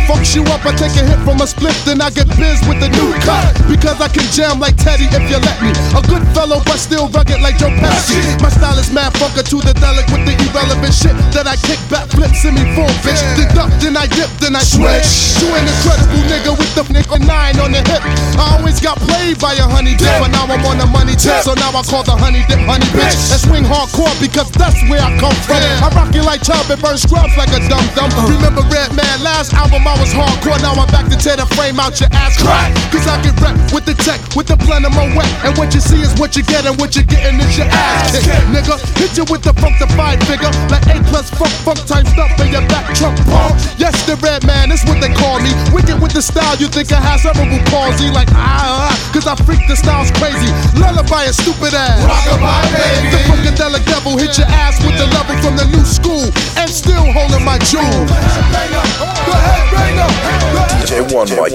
fucks you up, I take a hit from a split, then I get biz with the new cut. Because I can jam like Teddy if you let me. A good fellow, but still rugged like Joe Pesci. My style is mad funker to the delic with the irrelevant shit that I kick back, flips in me full, bitch. Deduct, then I dip, then I switch to an incredible nigga with the nigga 9 on the hip. I always got played by a honey dip, but now I'm on the money tip, so now I call the honey dip honey bitch. And swing hardcore because that's where I come from. I rock you like Chubb and burn scrubs like a dum-dum. Remember Redman, last album I was hardcore, now I'm back to tear the frame out your ass crack. Cause I get wrecked with the tech, with the blend of my wet. And what you see is what you get, and what you're getting is your ass kicked. Nigga, hit you with the funkified figure, like A plus funk type stuff in your back trunk pump. Yes, the Redman, that's what they call me. Wicked with the style, you think I have cerebral palsy. Like cause I freak the style's crazy. Lullaby is stupid ass. Rockabye, baby. The funkadelic devil hit your ass with the level from the new school, and still holding my jewel. Go ahead, bring up. DJ One White.